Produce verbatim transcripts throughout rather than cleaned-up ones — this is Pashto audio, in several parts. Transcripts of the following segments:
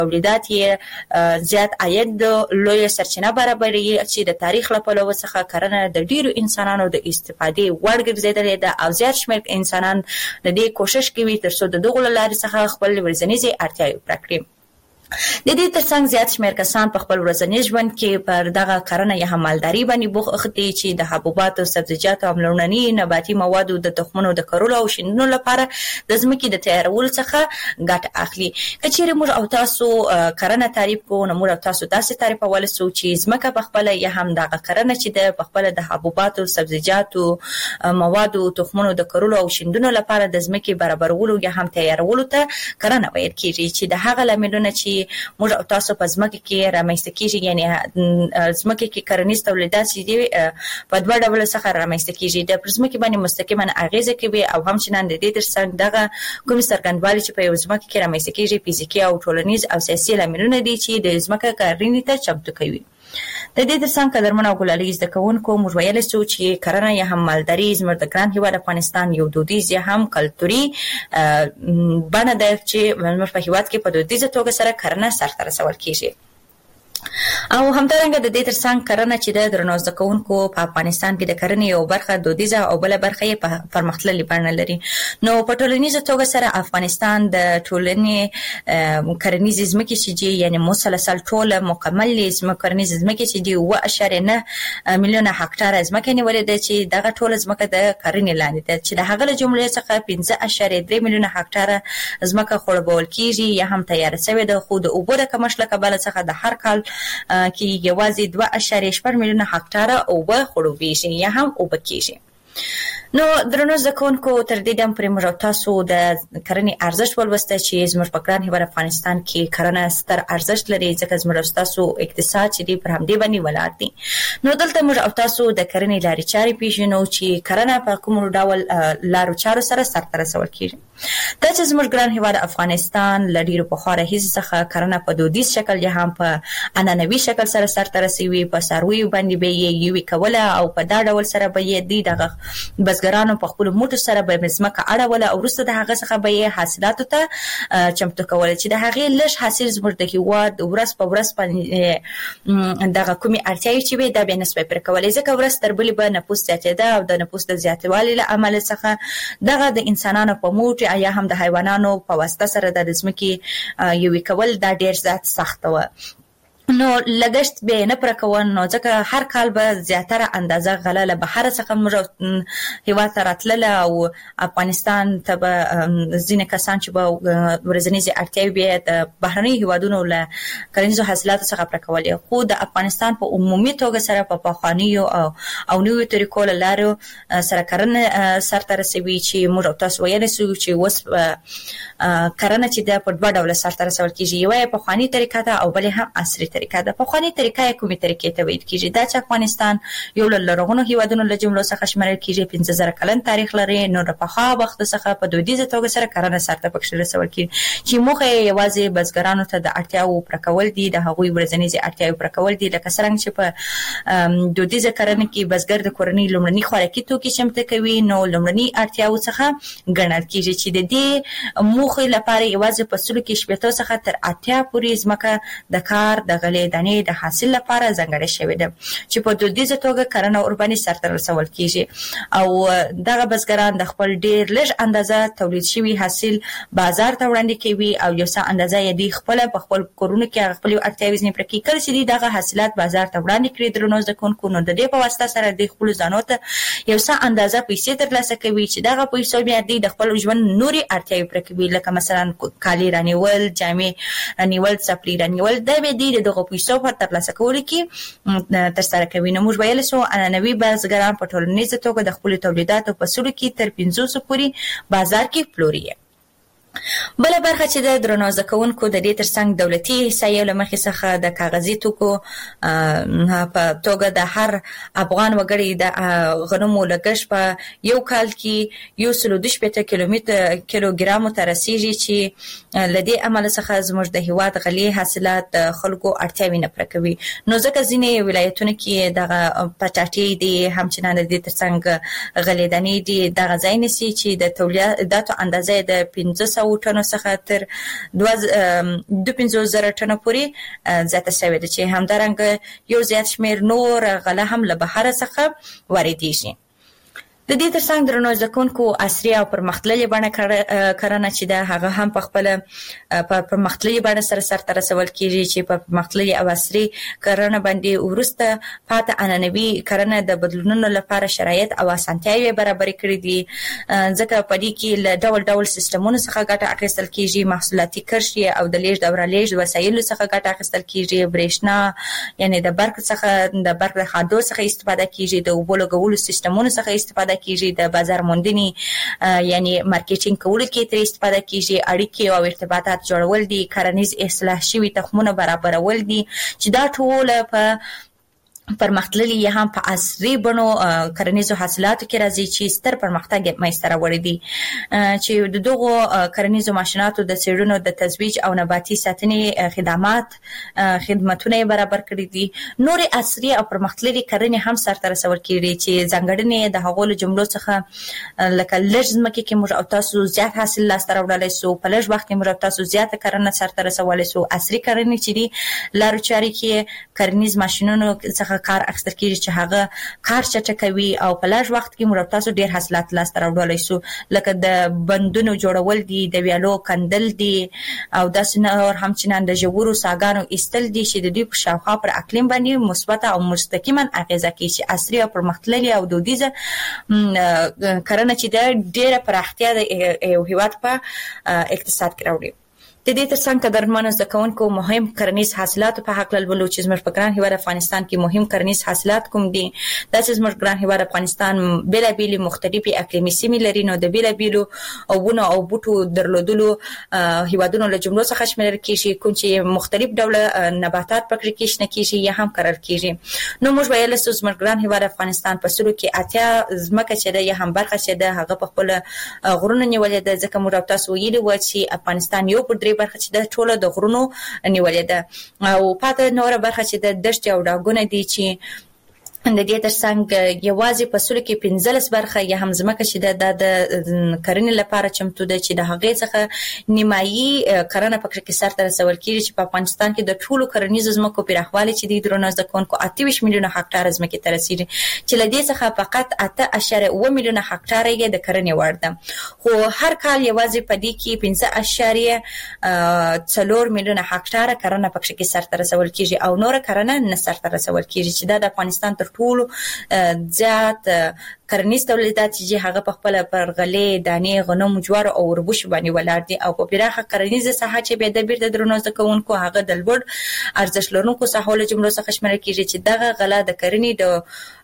تولیدات یې زیات عاید لویه سرچینه برابروي چې د تاریخ له پلوه څخه کرنه د ډیرو انسانانو د استفادې وړ ګرځېدلې ده او زیات شمېر انسانان د دې کوشش کوي ترڅو د دغو له لارې څخه خپل ورځنیزې اړتیاوې پوره کړي. د دې ترڅنګ زیات شمېر کسان په خپل ورځني ژوند کې پر دغه کرنه یا مالداري باندې بوخت دي چې د حبوباتو، سبزیجاتو او لومړني نباتي موادو د تخمونو د کرلو او شیندلو لپاره د ځمکې د تیارولو څخه ګټه اخلي. که چیرې موږ او تاسو کرنه تعریف کوو نو موږ او تاسو داسې تعریفولی سو چې ځمکه په خپله یا هم دغه کرنه چې ده په خپله د حبوباتو، سبزیجاتو، موادو، تخمونو د کرلو او شیندلو لپاره د ځمکې برابرولو یا هم تیارولو ته کرنه ویل کېږي چې د هغه لاملونه چې موږ او تاسو په ځمکه کې رامنځته کېږي، یعنې ځمکه کې کرنیز تولیدات چې دي په دوه ډوله څخه رامنځته کېږي، د پر ځمکې باندې مستقیما اغېزه کوي او همچنان د دې ترڅنګ دغه کومې څرګندوالي چې په یو ځمکه کې رامنځته کېږي فزیکي او ټولنیز او سیاسي لاملونه دي چې د ځمکه کرنې ته چمتو کوي. د دې ترڅنګ قدرمن او ګلالي زده کوونکو موږ ویلی سو چې کرنه یا هم مالداري زموږ د ګران هېواد افغانستان یو دودیز یا هم کلتوري بڼه ده چې زموږ په هېواد کې په دودیزه توګه سره کرنه سرته رسول کېږي. او همدارنګه د دې ترڅنګ کرنه چې د درنو زده کوونکو په افغانستان کې د کرنې یو برخه دودیزه او بله برخه یې په پرمختللې بڼه لري. نو په ټولنیزه توګه سره افغانستان د ټولنې کرنیزې ځمکې چې دي یعنې مسلسل ټوله مکملې کرنیزې ځمکې چې دي اووه اعشاریه نه میلیونه هکټاره ځمکه نیولې ده چې دغه ټوله ځمکه د کرنې لاندې ده چې د هغه له جملې څخه پنځه اعشاریه درې میلیونه هکټاره ځمکه خړوبول کېږي یا هم تیاره شوې ده، خو د اوبو د کمښت له کبله څخه د هر کال کې یوازې دوه اعشاریه شپږ میلیونه هکټاره اوبه خړوبېږي یا هم اوبه کېږي. نو درنو زده کوونکو تر دې دم پورې موږ او تاسو د کرنې ارزښت ولوسته چې زموږ په ګران هېواد افغانستان کې کرنه ستر ارزښت لري ځکه زموږ او ستاسو اقتصاد چې دی پر همدې باندې ولاړ دی. نو دلته موږ او تاسو د کرنې لارې چارې پېژنو چې کرنه په کوم ډول لارو چارو سره سرته رسول کېږي. دا چې زموږ ګران هېواد افغانستان له ډېرو پخوا راهیسې څخه کرنه په دودیز شکل یا هم په عنعنوي شکل سره سرته رسوي، په څارویو باندې به یې یوې کوله او په دا ډول سره به یې دی دغه بزګرانو په خپلو موټو سره به ځمکه اړوله او وروسته د هغه څخه به یې حاصلاتو ته چمتو کوله چې د هغې لږ حاصل زموږ د هېواد ورځ په ورځ باندې دغه کومې اړتیاوې چې وې دا به یې نسبه پوره کولې ځکه ورځ تر بلې به نفوس زیاتېده او د نفوس د زیاتوالي له امله څخه دغه د انسانانو په موټ یا هم د حیوانانو په واسطه سره د ځمکې یوې کول دا ډېر زیات سخته وه. نو لګښت به یې نه پوره کوه نو ځکه هر کال به زیاتره اندازه غله له بهره څخه موږ هېواد ته راتلله او افغانستان ته به ځینې کسان چې به ورځنیزې اړتیاوې به یې د بهرنیو هېوادونو له کرنیزو حاصلاتو څخه پوره کولې، خو د افغانستان په عمومي توګه سره په پخوانیو او نویو طریقو له لارو سره کرنه سرته رسوي چې موږ او تاسو ویلی سو چې اوس کرنه چې ده په دوه ډوله سرته رسول کېږي، یوه یې پخواني طریقه ده او بل هم عصري طریقه ده. پخواني طریقه یې کومې طریقې ته ویل کېږي؟ دا چې افغانستان یو له لرغونو هېوادونو له جملو څخه شمېرل کېږي، پنځه زره کلن تاریخ لري. نو د پخوا وخت څخه په دودیزه توګه سره کرنه سرته پکښې رسول کېږي چې موخه یې یوازې بزګرانو ته د اړتیاوو پوره کول دي، د هغوی ورځنیزې اړتیاوې پوره کول دي. لکه څرنګه چې په دودیزه کرنه کې بزګر د کورنۍ لومړني خوراکي توکي چمتو کوي نو لومړني اړتیاوو څخه ګڼل کېږي چې د دې موخې لپاره یوازې په سلو کې شپېتو څخه تر اتیا پورې ځمکه د کار د غلې دانې د حاصل لپاره ځانګړې شوې ده چې په دودیزه توګه کرنه ورباندې سرته رسول کېږي او دغه بزګران د خپل ډېر لږ اندازه تولید شوي حاصل بازار ته وړاندې کوي او یو څه اندازه یې دوی خپله په خپل کورونو کې هغه خپلې اړتیاوې ځینې پوره کوي. کله چې دوی دغه حاصلات بازار ته وړاندې کړي درنو زده کوونکو نو د دې په واسطه سره دوی خپلو ځانو ته یو څه اندازه پیسې ترلاسه کوي چې دغه پیسو بیا دوی د خپل ژوند نورې اړتیاوې پوره کوي لکه مثلا کالي رانیول، جامې رانیول، څپلۍ رانیول. دا به دوی د دغو پیسو په ترلاسه کولو کې ترسره کوي. نو موږ ویلی سو عنعنوي بزګران په ټولنیزه توګه د خپلو تولیداتو په سلو کې تر پنځوسو پورې بازار کې پلوري. بله برخه چې د درنو زده کوونکو د دې ترڅنګ دولتي احصایو له مخې څخه د کاغذي توکو په توګه د هر افغان وګړي د غنمو لګښت په یو کال کې یو سلو دوه شپېته کیلومتر کیلوګرامو ته رسیږي چې له دې امله څخه زموږ د هېواد غلې حاصلات د خلکو اړتیاوې نه پوره کوي. نو ځکه ځینې ولایتونو کې دغه پټاټې دي، همچنان د دې ترڅنګ غلې دانې دي، دغه ځای نیسي چې د تولیداتو اندازه د پنځه سوه سوه ټنو څخه تر دوه پنځوس زره ټنو پورې زیاته شوې ده چې همدارنګه یو زیات شمېر نور غله هم له بهر څخه واردېږي. د دې ترڅنګ درنو زده کوونکو عصري او پرمختللې بڼه کرنه چې ده هغه هم په خپله په پرمختللې بڼه سره سرته رسول کېږي چې په پرمختللې او عصري کرنه باندې وروسته پاتې عنعنوي کرنه د بدلونونو لپاره شرایط او اسانتیاوې برابرې کړي دي، ځکه په دې کې له ډول ډول سیستمونو څخه ګټه اخیستل کېږي، محصولاتي کرښې او د لیږد او رالېږد وسایلو څخه ګټه اخیستل کېږي، برېښنا یعنې د برق څخه د برق د خادو څخه استفاده کېږي، د اوبو لګولو سیستمونو څخه استفاده کېږي، د بازار موندنې یعنی مارکیټینګ کولو کې ترې استفاده کېږي، اړیکې او ارتباطات جوړول دي، کرنیز اصلاح شوي تخمونه برابرول دي چې دا ټول په پرمختللي یا هم په عصري بڼو کرنیزو حاصلاتو کې راځي چې ستر پرمختګ یې منځته راوړی دی چې د دغو کرنیزو ماشیناتو د څېړنو د تزویج او نباتي ساتنې خدمات خدمتونه یې برابر کړي دي. نورې عصري او پرمختللي کرنې هم سرته رسول کېږي چې ځانګړنې د هغو له جملو څخه لکه لږ ځمکې کې موږ او تاسو زیات حاصل لاسته راوړلی سو، په لږ وخت کې موږ او تاسو زیاته کرنه سرته رسولی سو. عصري کرنې چې دي لارو چارې کې کرنیز ماشینونو څخه کار اخیستل کېږي چې هغه کار چټکوي او په لږ وخت کې موږ تاسو ډېر حاصلات لاسته راوړلی سو، لکه د بندونو جوړول دي، د ویالو کندل دي او داسې نور هم چې نن د ژورو څاګانو ایستل دي چې د دوی په شاوخوا پر اقلیم باندې مثبته او مستقیما اغیزه کوي چې عصري او پرمختللې او دودیزه کرنه چې ده ډېره پراختیا د یو هېواد په اقتصاد کې راوړي. د دې ترڅنګ قدرمنو زده کوونکو مهم کرنیز حاصلاتو په هکله لولو چې زموږ په ګران هېواد افغانستان کې مهم کرنیز حاصلات کوم دي. داسې زموږ ګران هېواد افغانستان بېلابېلې مختلفې اقلیمي سیمې لري، نو د بېلابېلو ونو او بوټو درلودلو هېوادونو له جملو څخه شمېرل کېږي، کوم چې مختلف ډوله نباتات پکې کې شنه کېږي یا هم کرل کېږي. نو موږ ویلی سو زموږ ګران هېواد افغانستان په سلو کې اتیا ځمکه چې ده یا هم برخه چې ده هغه په خپله غرونو نیولې ده، ځکه موږ تاسو ویلي وه چې افغانستان یو پر درې برخه چې د ټوله د غرونو نیولې ده او پاته نوره برخه چې د دښتې او ډاګونه دي چې د دې ترڅنګ یوازې په سلو کې پنځلس برخه یا هم ځمکه چې ده د کرنې لپاره چمتو ده چې د هغې څخه نیمایي کرنه پکې کې سرته رسول کېږي چې په افغانستان کې د ټولو کرنیزو ځمکو پراخوالی چې دی درنو زده کوونکو اته ویشت میلیونه هکټاره ځمکې ته رسېږي چې له دې څخه فقط اته اعشاریه اوه میلیونه هکټاره یې د کرنې وړ ده، خو هر کال یوازې په دې کې پنځه اعشاریه څلور میلیونه هکټاره کرنه پکې کې سرته رسول کېږي او نوره کرنه نه سرته رسول کېږي چې دا د افغانستان تر ټولو زیات کرنیز تولیدات چې هغه په خپله پر غلې، دانې، غنم، جوارو او وربشو باندې ولاړ دي او په پراخه کرنیزه ساحه چې بیا د بیرته درنو زده کوونکو هغه د لوړ ارزښت لرونکو ساحو له جملو څخه شمېرل کېږي چې دغه غله د کرنې د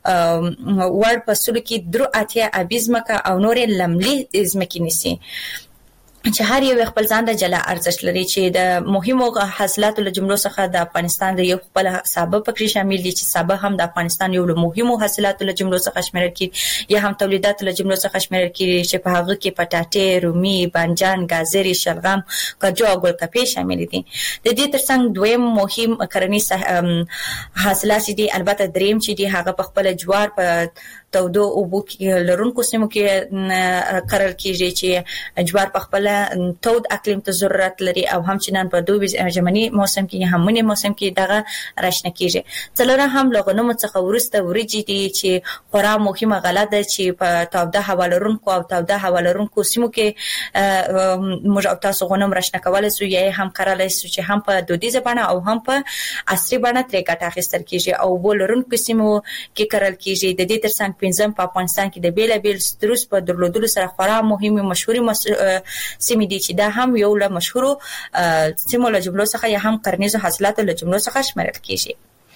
وړ په سلو کې درې اتیا ابي ځمکه او نورې لملي ځمکې نیسي چې هر یو خپل ځان د جلا ارزښت لري چې د مهمو حاصلاتو له جملو څخه د افغانستان د یو خپل سابه پکې شامل دي چې سابه هم د افغانستان یو له مهمو حاصلاتو له جملو څخه شمېرل کېږي یا هم تولیداتو له جملو څخه شمېرل کېږي چې په هغه کې پټاټې، رومي، بانجان، ګازرې، شلغم، کاجو او ګلقپې شامل دي. د دې ترڅنګ دویم مهم کرنیز حاصلات چې دي البته دریم چې دي هغه په خپل جوار په تودو اوبو کې لرونکو سیمو کې کرل کېږي چې جوار په خپل تود اقلیم ته ضرورت لري او همچنان په دوبي ژمني موسم کې هم منی موسم کې دغه راشنه کېږي. څلورم هم له غنمو څخه وروسته وریجې دي چې خورا مهمه غله ده چې په تاوده هوا لرونکو او تاوده هوا لرونکو سیمو کې موږ او تاسو غنم راشنه کولی سو یا هم کرلی سو چې هم په دودیزه بڼه او هم په عصري بڼه ترې ګټه اخیستل کېږي او اوبو لرونکو سیمو کې کرل کېږي. د دې ترڅنګ پنځم په افغانستان کې د بیلابیل ستروس په درلودلو سره خورا مهمې مشهورې سیمې دي چې دا هم یو له مشهورو سیمو له جملو څخه یا هم کرنیزو حاصلاتو له جملو څخه شمېرل کېږي.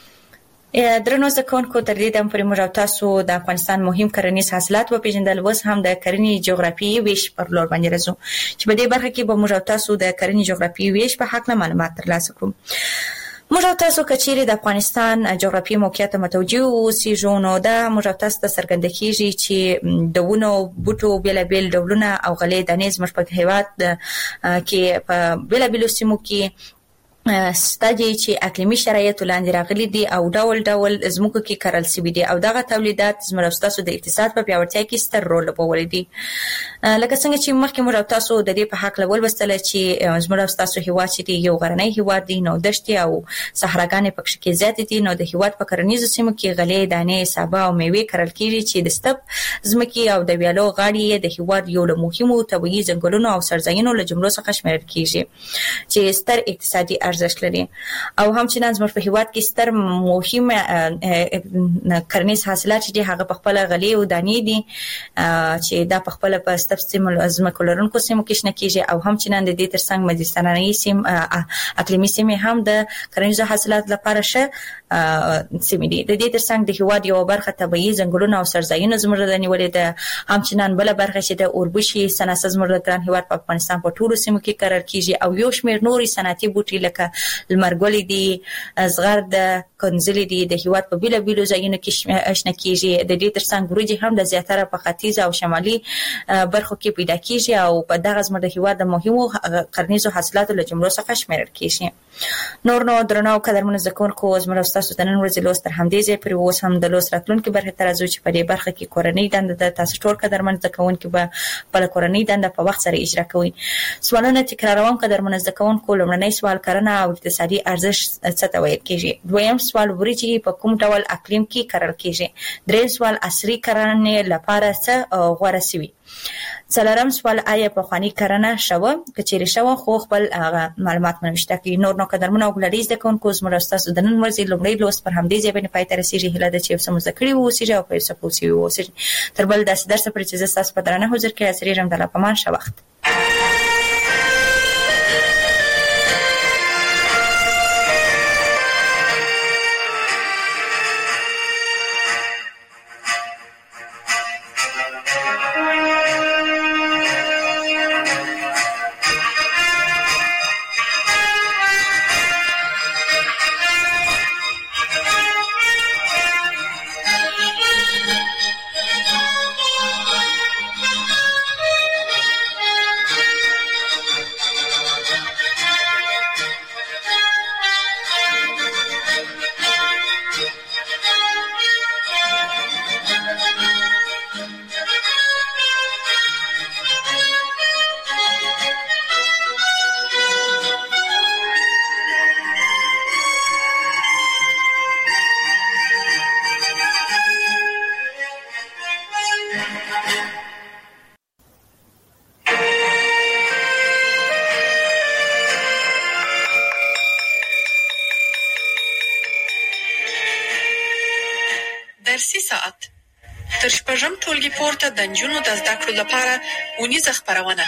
درنو زده کوونکو تر دې دم پورې موږ او تاسو د افغانستان مهم کرنیز حاصلات وپېژندل، اوس هم د کرنې جغرافیایي ویش پر لور باندې راځو چې په دې برخه کې به موږ او تاسو د کرنې جغرافیایي ویش په هکله معلومات ترلاسه کړو. موږ او تاسو که چیرې د افغانستان جغرافیایي موقعیت ته متوجه اوسېږو نو دا موږ او تاسو ته څرګنده کېږي چې د ونو بوټو بېلابېل ډولونه او غلې دانې زموږ په هېواد کې په بېلابېلو سیمو کې ستادي چې اقلیمي شرایط لاندې راغلي دي او ډول ډول زموږ کې کرل شوي دي او دغه تولیدات زموږ تاسو د اقتصاد په پیاوړتیا کې ستر رول لوبولی دي. لکه څنګه چې مخکې موږ تاسو د دې په حق لول وستل چې زموږ تاسو هیواد چې یو غرنی هیواد دی نو دشتي او صحراګانې پکې کې زیات دي نو د هیواد په کرنیزو سیمو کې غلې دانې سابه او میوې کرل کیږي چې د ستپ زمکي او د ویالو غاړې د هیواد یو له مهمو طبيعي ځنګلونو او سرزاینو له جملو څخه شمیرل کیږي چې ستر اقتصادي ارزښت لري او همچنان زموږ په هیواد کې ستر مهم کرنیز حاصلات چې هغه په خپل غلې او دانې دي چې دا په خپل په ستپ سیمو زمکو لرونکو سیمو کې شنه کیږي او همچنان د دې ترڅنګ مدیترانه‌ای سیم اقلیمي سیمې هم د کرنیزو حاصلات لپاره شه سیمې دي. د دې ترڅنګ د هیواد یو برخه طبيعي ځنګلونه او سرزاینو زموږ د نیولې ده همچنان بل برخه چې د اوربشي صنعت زموږ د ګران هیواد په افغانستان په ټولو سیمو کې قرار کیږي او یو شمېر نوري صنعتي بوټي لکه لمرګولې دي زغرد کنځلې دي د هیواد په بیل بیلو ځایونو کې شنه کیږي. د دې ترڅنګ وریجې هم د زیاتره په ختیځ او شمالي برخو کې پیدا کیږي او په دغه زموږ د هیواد د مهمو کرنیزو حاصلاتو له جملو څخه شمیرل کیږي. نور نو درنو قدرمن زکونکو زموږ تاسو د نن ورځې لوست تر همدې ځای پورې اوس هم د لوست راتلونکي برخه تر ازو چې په دې برخه کې کورنۍ دنده د تاسو ټول قدرمن زکونکو به په کورنۍ دنده په وخت سره اجرا کوي. سوالونه تکراروم قدرمن زکونکو لومړنی سوال کرنه او اقتصادي ارزښت څه ته ویل کیږي. دویم سوال وریجې په کوم ډول اقلیم کې کرل کیږي. دریم سوال عصري کرنې لپاره څه غوړه سوي. څلورم سوال آیا په خواني کرنه شوه کچېری شوه خو خپل معلومات منشته کې. نور نو قدرمن او ګلریز د کونکو زموږ تاسو د نن ورځې لومړی لوست پر همدې ځای باندې پای ته رسیږي. هله د چې سم ذکرې وو سیجه او په سپوسی وو سیجه تر بل داسې درس پر چې تاسو په درنه حضور کې حاضر یم د لپمان ښه وخت. درسي ساعت تر شپږم ټولګي پورته د نجونو د زده کړو لپاره اونیزه خپرونه.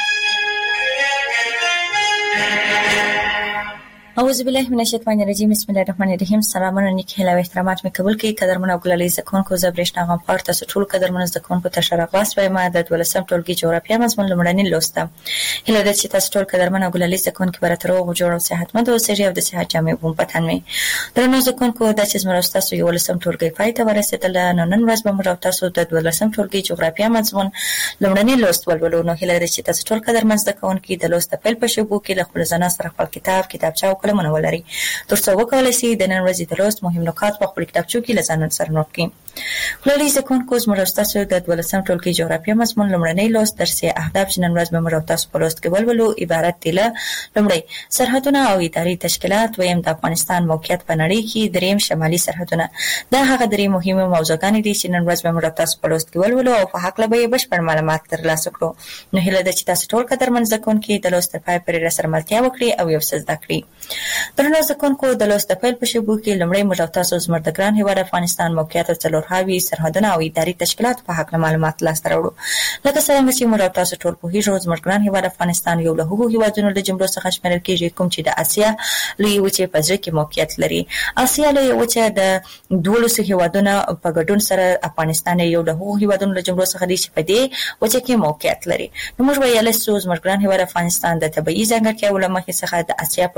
اعوذ بالله من الشیطان الرجیم بسم الله الرحمن الرحیم. سلامونه نیک هیله او احترامات مې قبول کړئ قدرمن او ګلالي زکونکو زبرښنا غم پار تاسو ټول قدرمن زکونکو ته شرغواس وایم د دولسم ټولګي جغرافیه مضمون لمړنی لوسته. هیله ده چې تاسو ټول قدرمن او ګلالي زکونکو برته روغ جوړ او صحتمند اوسئ او د صحت جامع بوم پتن مې درنو زکونکو د چې زموږ تاسو یو لسم ټولګي پای ته ورسېدل. نو نن ورځ به موږ تاسو د دولسم ټولګي جغرافیه مضمون لمړنی لوست ولولو. نو هیله ده چې تاسو ټول قدرمن زکونکو د لوست په پیل په شبو کې له خپل ځان سره خپل کتاب کتابچه او قلم ولري ترڅو وکولای شي د نن ورځې د لوست مهم نکات په خپل کتابچو کې لزان سره نوٹ کړئ. ګلالي زکونکو زموږ تاسو د دولسم ټولګي جغرافیه مضمون لمړنی لوست درسي اهداف چې نن ورځ به موږ تاسو په لوست کې ولولو عبارت دي له لمړی سرحدونه او اداري تشکیلات، دویم د افغانستان موقعیت په نړۍ کې، دریم شمالي سرحدونه. دا هغه درې مهمه موضوعګانې دي چې نن ورځ به موږ تاسو په لوست کې ولولو او په حق له به بشپړ معلومات ترلاسه کړو. نو هیله ده چې تاسو ټول قدرمن زکونکو د لوست په پای پورې سره ملتیا وکړي او یو څه زده کړئ. درنو زکونکو د لوست په پیل په شبو کې لمړی موږ تاسو زموږ د ګران هیواد افغانستان موقعیت او څلور هاوی سرحدونه او اداري تشکیلات په حق معلومات لاسته راوړو. لکه څنګه چې موږ تاسو ټول پوهیږو زموږ ګران هیواد افغانستان یو له هغو هیوادونو د جملو څخه شمیرل کیږي کوم چې د اسیا لوی وچې په ځای کې موقعیت لري. اسیا لوی وچه د دولس هیوادونو په ګډون سره افغانستان یو له هغو هیوادونو د جملو څخه دی چې په دې وچه کې موقعیت لري. نو موږ ویل چې زموږ ګران هیواد افغانستان د طبيعي ځانګړتیاو له مخې څخه د اسیا په جنوب کې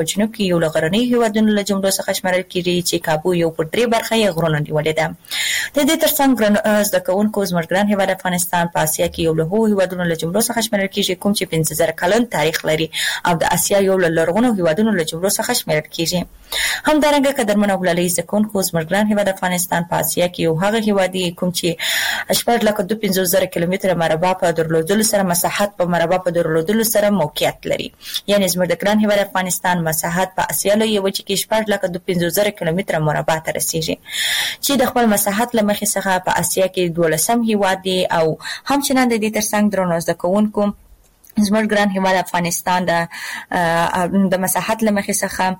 کې یو لغړنی هیوادونو له جملو څخه شمارل کیږي چې کابو یو پر درې برخه یې غرونه نیولې ده. د دې ترڅنګ زده کوونکو زموږ ګران هیواد افغانستان په اسیا کې یو له هغو هیوادونو له جملو څخه شمارل کیږي کوم چې پنځه زره کلن تاریخ لري او د اسیا یو له لرغونو هیوادونو له جملو څخه شمارل کیږي. همدارنګه قدرمن او ولایي زده کوونکو زموږ ګران هیواد افغانستان په اسیا کې یو هغه هیواد دی کوم چې شپږ لکه دوه پنځوس زره کیلومتره مربع په درلودلو سره مساحت په مربع په درلودلو سره موقعیت لري. یعنی زموږ د ګران هیواد افغانستان مساحت په اسیا لویه وچه کې شپږ لکه دوه پنځوس زره کیلومتره مربع ته رسیږي چې د خپل مساحت له مخې څخه په اسیا کې دولسم هیواد دی او همچنان د دې ترڅنګ درنو زده کوونکو زموږ ګران هیواد افغانستان د د مساحت له مخې څخه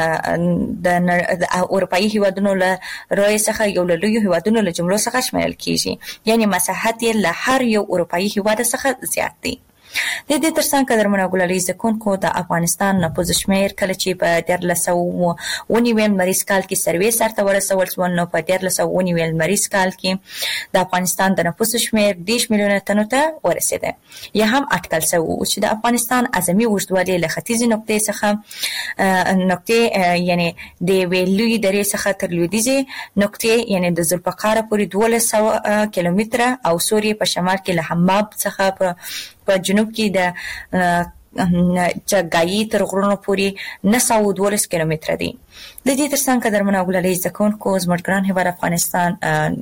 د اروپایي هیوادونو له روی څخه یو له لویو هیوادونو له جملو څخه شمارل کیږي. یعنی مساحت یې له هر یو اروپایي هیواد څخه زیات دی. د دې ترڅنګ قدرمن او ګلالي زده کوونکو د افغانستان نفوس شمیر کله چې په دیارلس سوه ونیوي لمریز کال کې سروې سرته ورسول شو نو په دیارلس سوه ونیوي لمریز کال کې د افغانستان د نفوس شمیر دېرش میلیونه تنو ته ورسېده. یا هم اټکل شوی چې د افغانستان اعظمي اوږدوالی له ختیځې نقطې څخه نقطې یعنی د یوې لویې درې څخه تر لویدیځې نقطې یعنی د ذوالفقار پورې دولس سوه کیلومتره او سوریې په شمال کې له حماب څخه په په جنوب کې د چګایي تر غرونو پورې نه سوه دولس کیلومتره دی. د دې ترڅنګ قدرمن او ګلالي زده کوونکو زموږ ګران هیواد افغانستان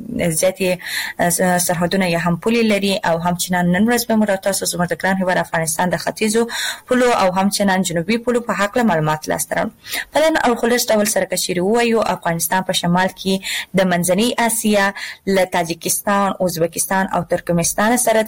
زیاتې سرحدونه یا هم پولې لري او همچنان نن ورځ به موږ تاسو زموږ د ګران هیواد افغانستان د ختیځو پولو او همچنان جنوبي پولو په هکله معلومات لاسته راوړو. په دغه او خلاص ډول سره که چیرې ووایو افغانستان په شمال کې د منځنۍ اسیا له تاجکستان، ازبکستان او ترکمنستان سره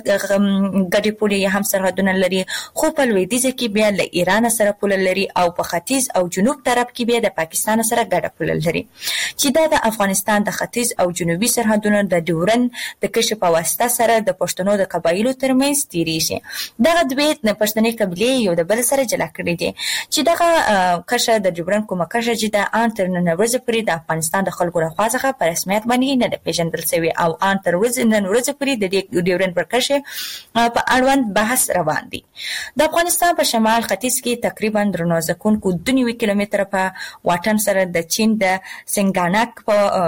ګډې پولې یا هم سرحدونه لري، خو په لویدیځ کې بیا له ایران سره پوله لري او په ختیځ او جنوب طرف کې بیا د پاکستان سره ګډه پوله لري چې دا د افغانستان د ختیځ او جنوبي سرحدونو د ډیورن د کشف په واسطه سره د پښتنو د قبایلو ترمنځ تیریږي. دغه دوی د پښتني قبیلې یو د بل سره جلا کړي دي چې دغه کشه د ډیورن کومه کشه چې د ان تر نن ورځې پورې د افغانستان د خلکو لخوا څخه په رسمیت باندې نه ده پیژندل شوی او ان تر ورځې نن ورځې پورې د ډیورن پر کشه په اړوند بحث روان دی. د افغانستان په شمال ختیځ کې تقریبا درنو ځکونکو دوه نوي کیلومتره په واټن سره د چین د سنګانک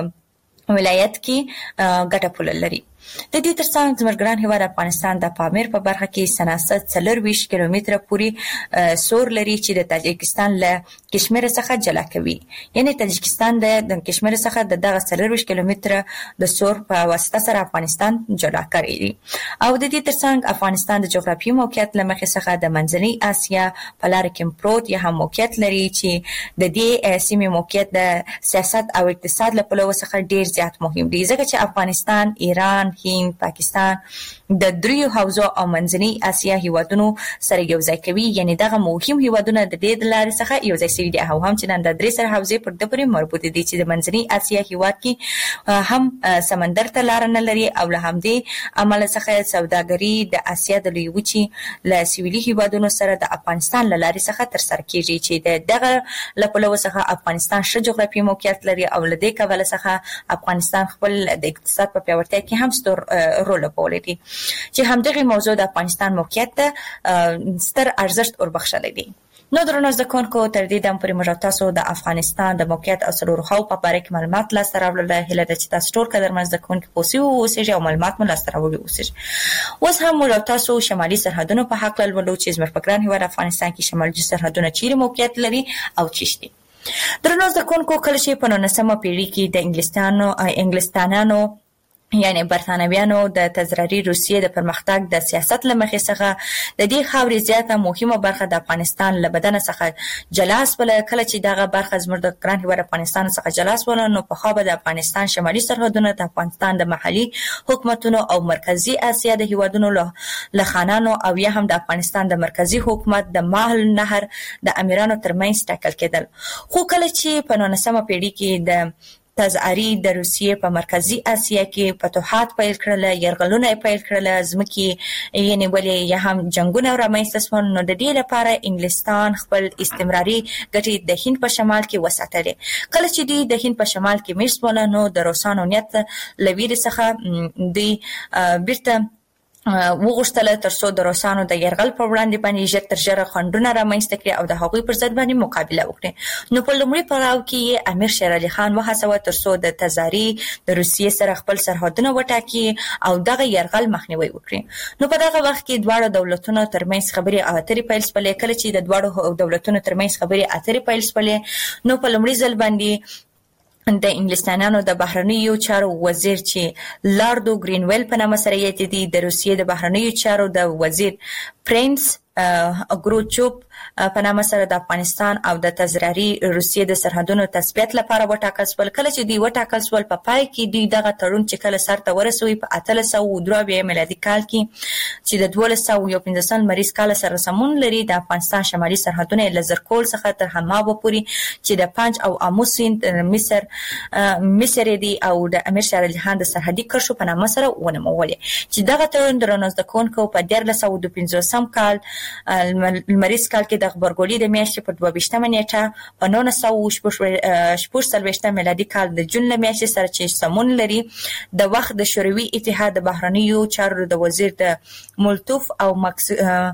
په ولایت کې ګټه پوله لري. د دې ترڅنګ زموږ ګران هیواد افغانستان د پامیر په برخه کې سناست څلرویشت کیلومتره پورې سور لري چې د تاجکستان له کشمیر څخه جلا کوي. یعنی تاجکستان د کشمیر څخه د دغه څلرویشت کیلومتره د سور په واسطه سره افغانستان جلا کړی دی. او د دې ترڅنګ افغانستان د جغرافیایي موقعیت له مخې څخه د منځنۍ اسیا په لاره کې پروت یا هم موقعیت لري چې د دې سیمې موقعیت د سیاست او اقتصاد له پلوه څخه ډیر زیات مهم دی ځکه چې افغانستان، ایران، هند، پاکستان د دریو حوزو او منځنۍ اسیا هیوادونو سره یو ځای کوي. یعنی دغه مهم هیوادونه د دې د لارې څخه یو ځای شوي دي او همچنان د درې سره حوزې پر د پورې مربوط دي چې د منځنۍ اسیا هیواد کې هم سمندر ته لار نه لري او له همدې عمل څخه سوداګري د اسیا د لویې وچې له سویلي هیوادونو سره د افغانستان له لارې څخه ترسره کیږي چې دغه له پلوه څخه افغانستان ښه جغرافیایي موقعیت لري او له دې کبله څخه افغانستان خپل د اقتصاد په پیاوړتیا کې هم ستر رول لوبولی دی چې همدغه موضوع د افغانستان موقعیت ته ستر ارزښت وربخښلی دی. نو درنو زده کوونکو تر دې دم پورې موږ تاسو د افغانستان د موقعیت او څلورو خواو په باره کې معلومات لاسته راوړل. هیله ده چې تاسو ټول قدرمن زده کوونکي پوه سوي واوسئ او معلومات مو لاسته راوړي اوسئ. اوس هم موږ تاسو شمالي سرحدونو په هکله لولو چې زموږ په ګران هیواد افغانستان کې شمالي سرحدونه چیرې موقعیت لري او چیرې دي. درنو زده کوونکو کله چې په نولسمه پیړۍ کې د انګلستانو انګلستانانو یعنی برتانویانو د تزراري روسیې د پرمختګ د سیاست له مخې څخه د دې خاورې زیاته مهمه برخه د افغانستان له بدن څخه جلا سوله. کله چې دغه برخه زموږ د ګران هیواد افغانستان څخه جلا سوله نو پخوا به د افغانستان شمالي سرحدونه د افغانستان د محلي حکومتونو او مرکزی اسیا د هیوادونو له خانانو او یا هم د افغانستان د مرکزی حکومت د ماهل نهر د امیرانو ترمنځ ټاکل کېدل. خو کله چې په نولسمه پیړۍ کې د تزعری د روسیې په مرکزی اسیا کې فتوحات پیل کړل، یرغلونه پیل کړل، ځمکې یې نیولې یا هم جنگونه رامنځته شول. نو د دې لپاره انګلستان خپل استمراري ګټې د هند په شمال کې وساتلې. کله چې دوی د هند په شمال کې مېشت شول نو د روسانو نیت له ویرې څخه دوی بیرته وغوښتل ترڅو د روسانو د يرغل پر وړاندې باندې ژر تر ژره خنډونه رامنځته کړي او د هغوی پر ضد باندې مقابله وکړي. نو په لومړي پړاو کې امیر شیر علي خان وهڅاوه ترڅو د تزاري د روسیې سره خپل سرحدونه وټاکي او دغه يرغل مخنیوي وکړي. نو په دغه وخت کې دواړه دولتونو ترمنځ خبرې او اترې پیل شولې. کله چې د دواړو دولتونو ترمنځ خبرې اترې پیل شولې نو په لومړي ځل باندې د انګلستانانو د بهرنیو چارو وزیر چې لارډو ګرینویل په نامه سره یادېدی، د روسیې د بهرنیو چارو د وزیر پرنس اګروچوب په نامه سره د افغانستان او د تزراري روسیې د سرحدونو تثبیت لپاره وټاکل شول. کله چې دوی وټاکل شول په پای کې دوی دغه تړون چې کله سرته ورسوي په اتلس سوه درې اویا میلادي کال کې چې د دولس سوه یو پنځوس لمریز کال سره سمون لري، د افغانستان شمالي سرحدونه له زرکول څخه تر حمابه پورې چې د پنج او امو سیند مصر مصر دی او د امیر شیر علي خان د سرحدي کرښو په نامه سره ونومولې چې دغه تړون د رانسده کوونکو په دیارلس سوه دوه پنځوسم کال لمریز کال کې د خبرګولي د میاشتې په دوه ویشتمه نیټه په نولس سوه شپږ څلوېښتم میلادي کال د جون له میاشتې سره چې سمون لري د وخت د شوروي اتحاد د بهرنیو چارو د وزیر د مولتوف او مکس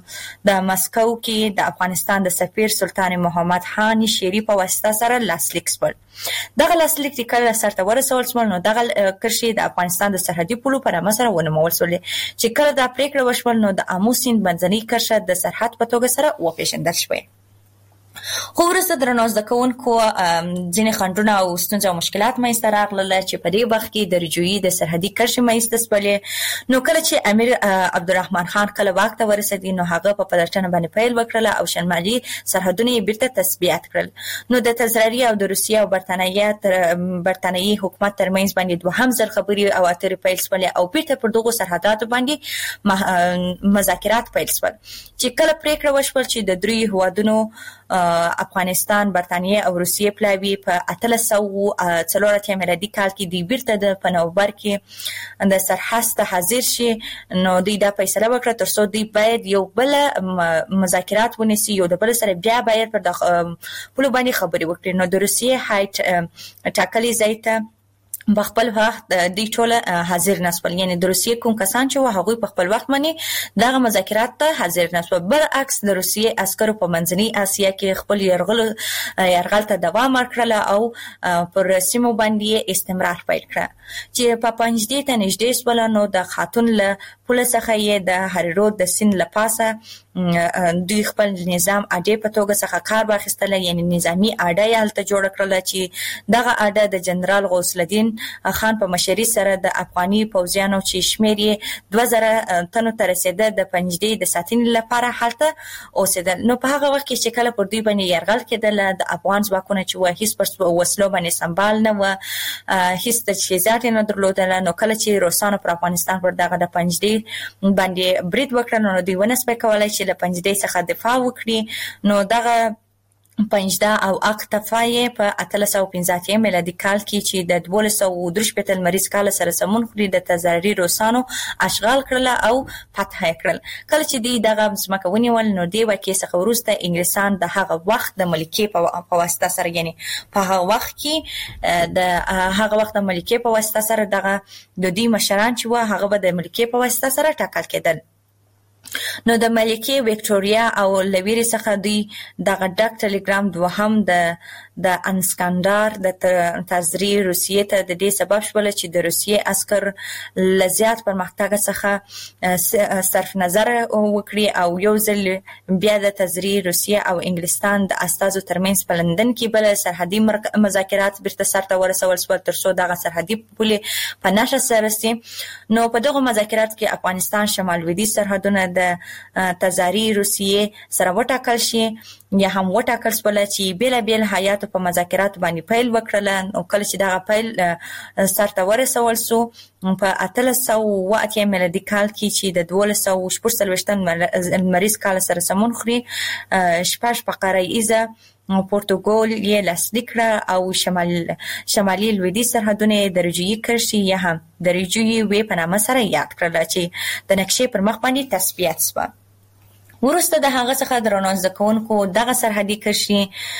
د مسکو کې د افغانستان د سفیر سلطان محمد خان شیری په واسطه سره لاسلیک شول. دغه لاسلیک چې کله سرته ورسول شول نو دغه کرښې د افغانستان د سرحدي پولو په نامه سره ونومول شولې چې کله دا پریکړه وشول نو د امو سیند منځنۍ کرښه د سرحد په توګه سره وپېژندل شوه. خو وروسته درنو زده کوونکو ځینې خنډونه او ستونزې او مشکلات منځته راغلل چې په دې وخت کې د رجوعي د سرحدي کرښې منځته شولې. نو کله چې امیر عبدالرحمن خان کله واک ته ورسېد نو هغه په پلټنه باندې پیل وکړل او شمالي سرحدونه یې بیرته تثبیت کړل. نو د تزراري او د روسیې او برتانیې تر برتانیې حکومت ترمنځ باندې دوهم ځل خبرې او اترې پیل شولې او بیرته پر دغو سرحداتو باندې مذاکرات پیل شول چې کله پریکړه وشول چې د درې هیوادونو افغانستان، برتانیې او روسیې پلاوي په اتلس سوه څلور اتیا میلادي کال کې دوی بیرته د په نومبر کې د سرحد ته حاضر شي. نو دوی دا فیصله وکړه ترڅو دوی باید یو بل مذاکرات ونیسي، یو د بل سره بیا باید پر د پولو باندې خبرې وکړي. نو د روسیې هایټ ټاکلي ځای ته په خپل وخت دوی ټول حاضر نشول، یعنی د روسیې کوم کسان چې و هغوی په خپل وخت باندې دغه مذاکرات ته حاضر نشول. برعکس د روسیې عسکرو په منځنۍ اسیا کې خپل یرغل یرغل ته دوام ورکړل او پر سیمو باندې استمرار پیل کړ چې په پنځدې ته نږدې شول. نو د خاتون له پوله څخه یې د هریرود د سیند له پاسه دوی خپل نظام اډې په توګه څخه کار واخیستل، یعنی نظامی اډه یې هلته جوړه کړله چې دغه اډه د جنرال غوث الدین خان په مشرۍ سره د افغاني پوځیانو چې شمېر یې دوه زره تنو ته رسېده د پنجدې د ساتنې لپاره هلته اوسېدل. نو په هغه وخت کې چې کله پر دوی باندې یرغل کېدل د افغان ځواکونه چې وه هېڅ پر وسلو باندې سمبال نه وه، هېڅ تجهیزات یې نه درلودله. نو کله چې روسانو پر افغانستان پر دغه د پنجدې باندې برید وکړ نو دوی ونه سوای کولی چې له پنجدې څخه دفاع وکړي. نو دغه پنجده او اکتفا یې په اتلس سوه پنځه اتیا میلادي کال کې چې د دولس سوه درې شپېته لمریز کال سره سمون خوري د تزاري روسانو اشغال کړل او فتح یې کړل. کله چې دوی دغه ځمکه ونیول نو دې واقعې څخه وروسته انګلیسان د هغه وخت د ملکې په واسطه سره، یعنی په هغه وخت کې د هغه وخت د ملکې په واسطه سره دغه د دوی مشران چې وه هغه به د ملکې په واسطه سره ټاکل کېدل. نو د ملکې وکټوریا او لویري څخه دوی دغه ډک ټلګرام دوهم د د انسکندر د تزري روسیې ته د دې سبب شول چې د روسیې عسكر لزیات پرمختګ څخه صرف نظر وکړي او یو ځل بیا د تزري روسیې او انګلستان د استازو ترمنځ په لندن کې بل سرحدي مذاکرات بیرته سرته ورسول شول ترڅو دغه سرحدي پولې په نشه سره سي. نو په دغه مذاکرات کې افغانستان شمال لویدیځ سرحدونه د تزاري روسیې سره وټاکل شي یا هم وټاکل شول چې بیل بیل حیات په مذاکرات باندې پیل وکړل. او کله چې دغه پیل سرته ورسول سو په اتلس سوه اتیا میلادي کال کې چې د دولس سوه شپږ څلوېښتم لمریز کال سره سمون خوري شپږ فقره ایزه پورتوګال یې لاسلیک کړه او شمال شمالي لویدیځ سرحدونه د رجوعي کرښې یا هم د رجوعي وې په نامه سره یاد کړل چې د نقشې پر مخ باندې تثبیت شوه. ورسته د هغه څخه درنو زده کوونکو دغه سرحدي کرښې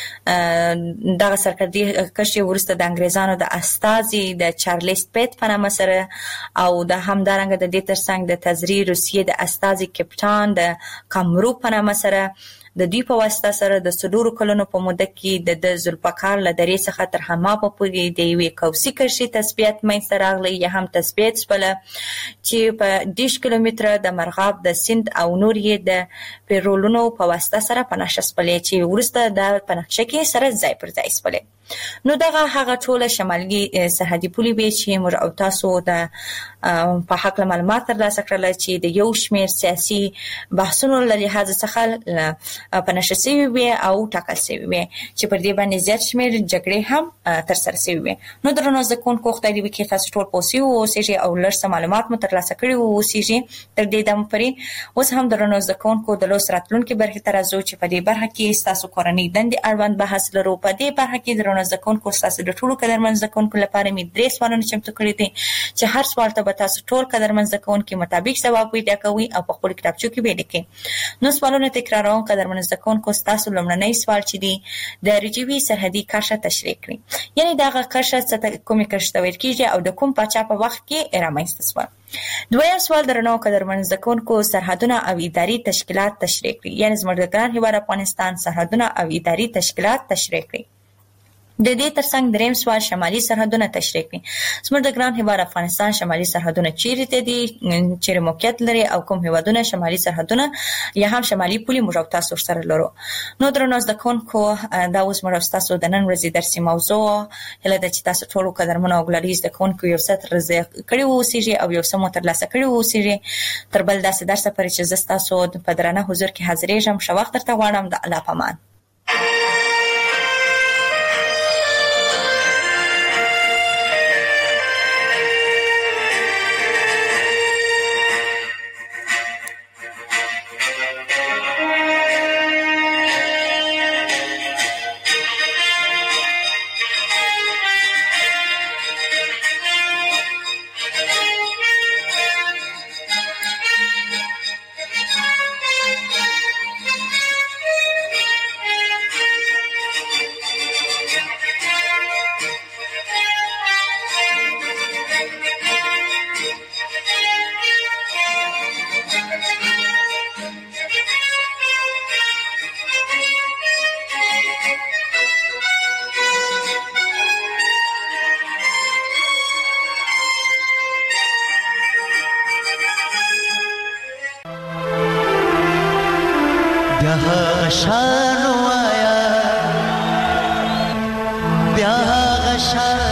دغه سرحدي کرښې ورسته د انګریزانو د استازي د چارلز پیت په نامه سره او د همدارنګه د دې ترڅنګ د تزری روسیې د استازي کپټان د کامرو په نامه سره د دوی په واسطه سره د څلورو کلونو په موده کې د ذوالفقار له درې څخه تر حمامه پورې د یوې قوسي کرښې تثبیت منځته راغلی یا هم تثبیت شوله چې په دېرش کیلومتره د مرغاب د سیند او نور یې د پیرولونو په واسطه سره په نښه شپلې چې وروسته د په نقشه کې سره ځای پر ځای شپلې. نو دغه هغه ټوله شمالي سرحدي پولې وې چې موږ او تاسو د په حق معلومات ترلاسه کړل چې د یو شمېر سیاسي بحثونو له لحاظ څخه په نښه شوي وي او ټاکل شوي وي چې پر دې باندې زیات شمېر جګړې هم ترسره شوي وي. نو درنو زده کوونکو خدای دې وکړي تاسو ټول پوه شوي واوسئ او لږ څه معلومات مو ترلاسه کړي واوسئ تر دې دمه پورې. اوس هم درنو زده کوونکو د لوست راتلونکي برخې ته راځو چې په دې برخه کې ستاسو کورنۍ دندې اړوند بحث لرو. په دې برخه کې درنو زده کوونکو ستاسو د ټولو قدرمن زده کوونکو لپاره مې درې سوالونه چمتو کړي دي چې هر سوال ته به تاسو ټول قدرمن زده کوونکي مطابق ځواب پیدا کوئ او په خپل کتابچو کې به لیکئ. نو سوالونه تکراروم. قدرمن زده کوونکو ستاسو لومړنی سوال چې دی د رجوي سرحدي کرښه تشریح کړئ. یعنی دغه کرښه څه کومې کرښې ته ویل کېږي او د کوم پاچا په وخت کې رامنځته شوه. دویم سوال درنو قدرمن زده کوونکو سرحدونه او اداري تشکیلات تشریح کړئ. یعنی زموږ د ګران هېواد افغانستان سرحدونه او اداري تشکیلات تشریح کړئ. د دې ترڅنګ دریم سوال شمالي سرحدونه تشریح کړئ. زموږ د ګران هېواد افغانستان شمالي سرحدونه چیرته دي، چیرې موقعیت لري او کوم هېوادونه شمالي سرحدونه یا هم شمالي پولې موږ او تاسو سره لرو. نو درنو زده کوونکو دا اوس موږ او تاسو د نن ورځې درسي موضوع هیله ده چې تاسو ټول قدرمنو او ګلالي زده کوونکو یو څه ترلاسه کړي واوسئ او یو څه مو ترلاسه کړي واوسئ. تر بل داسې درسه پورې چې زه ستاسو په درانه حضور کې حاضرېږم ښه وخت درته غواړم. د الله په امان. شان وایا بیا غشان